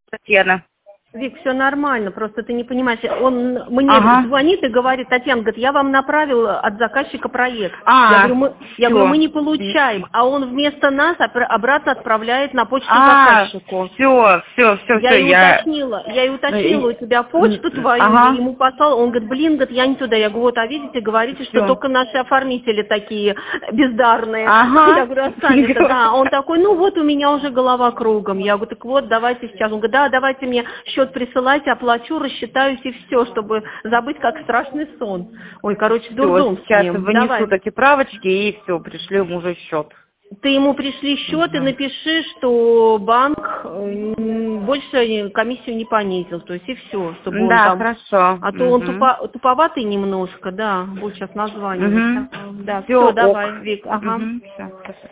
Татьяна. Вик, все нормально, просто ты не понимаешь. Он мне звонит и говорит: Татьяна, говорит, я вам направил от заказчика проект. Я говорю, мы не получаем, а он вместо нас обратно отправляет на почту заказчику. Все. Я и уточнила у тебя почту твою, ему послал, он говорит, блин, говорит, я не туда. Я говорю, вот, а видите, говорите, что только наши оформители такие бездарные. Я говорю, а сами-то, да. Он такой, ну вот у меня уже голова кругом. Я говорю, так вот, давайте сейчас. Он говорит, да, давайте мне счет присылайте, оплачу, рассчитаюсь и все, чтобы забыть, как страшный сон. Ой, короче, дурдом с ним. Сейчас вынесу эти правочки и все, пришлю ему уже счет. Ты ему пришли счет и напиши, что банк больше комиссию не понизил, то есть и все, чтобы он там... хорошо. А то он туповатый немножко, да, будет сейчас названивать. Да, все, давай, Вик, Все, хорошо.